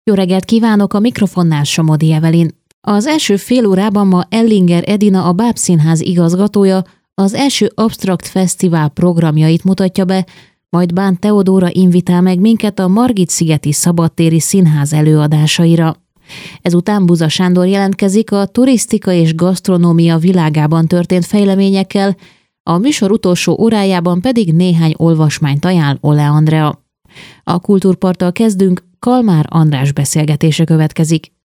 Jó reggelt kívánok, a mikrofonnál Somodi Evelyn. Az első fél órában ma Ellinger Edina, a Bábszínház igazgatója az első Absztrakt Fesztivál programjait mutatja be, majd Bán Teodóra invitál meg minket a Margit-szigeti Szabadtéri Színház előadásaira. Ezután Buza Sándor jelentkezik a turisztika és gasztronómia világában történt fejleményekkel, a műsor utolsó órájában pedig néhány olvasmányt ajánl Ole Andrea. A Kultúrparttal kezdünk, Kalmár András beszélgetése következik.